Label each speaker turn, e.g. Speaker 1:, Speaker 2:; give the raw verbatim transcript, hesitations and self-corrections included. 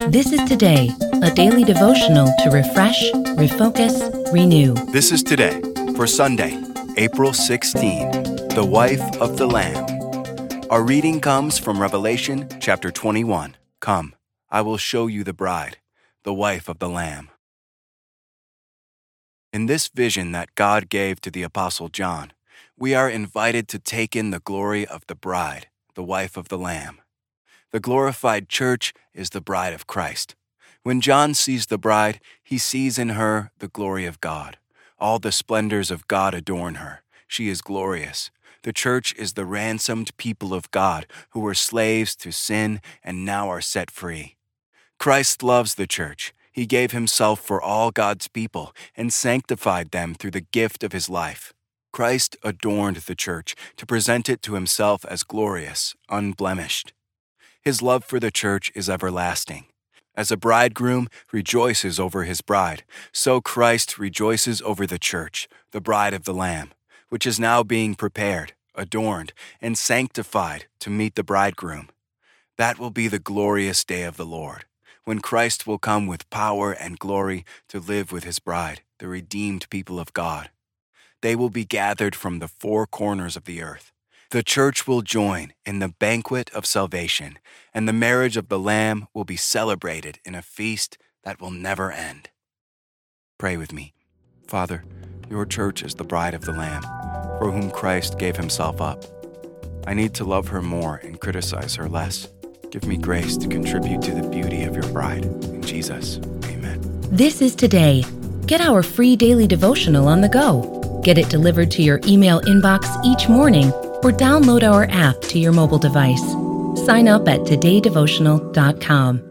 Speaker 1: This is Today, a daily devotional to refresh, refocus, renew.
Speaker 2: This is Today for Sunday, April sixteenth, the wife of the Lamb. Our reading comes from Revelation chapter twenty-one. Come, I will show you the bride, the wife of the Lamb. In this vision that God gave to the Apostle John, we are invited to take in the glory of the bride, the wife of the Lamb. The glorified church is the bride of Christ. When John sees the bride, he sees in her the glory of God. All the splendors of God adorn her. She is glorious. The church is the ransomed people of God who were slaves to sin and now are set free. Christ loves the church. He gave himself for all God's people and sanctified them through the gift of his life. Christ adorned the church to present it to himself as glorious, unblemished. His love for the church is everlasting. As a bridegroom rejoices over his bride, so Christ rejoices over the church, the bride of the Lamb, which is now being prepared, adorned, and sanctified to meet the bridegroom. That will be the glorious day of the Lord, when Christ will come with power and glory to live with his bride, the redeemed people of God. They will be gathered from the four corners of the earth. The church will join in the banquet of salvation, and the marriage of the Lamb will be celebrated in a feast that will never end. Pray with me. Father, your church is the bride of the Lamb, for whom Christ gave himself up. I need to love her more and criticize her less. Give me grace to contribute to the beauty of your bride. In Jesus, amen.
Speaker 1: This is Today. Get our free daily devotional on the go. Get it delivered to your email inbox each morning, or download our app to your mobile device. Sign up at today devotional dot com.